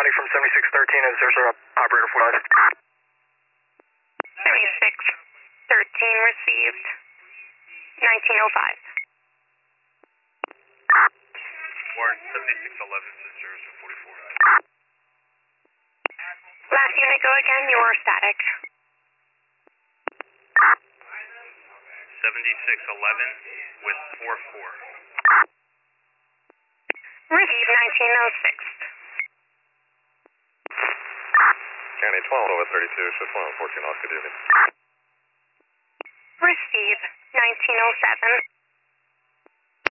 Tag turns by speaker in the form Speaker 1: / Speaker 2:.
Speaker 1: County from 7613 is there's a operator for us.
Speaker 2: 7613 received. 1905.
Speaker 3: Warren 7611 sisters 44.
Speaker 2: Last unit, go again. You are static.
Speaker 3: 7611 with 44.
Speaker 2: Received 1906.
Speaker 4: County 12 over 32, shift 114 off, good evening.
Speaker 2: Received 1907.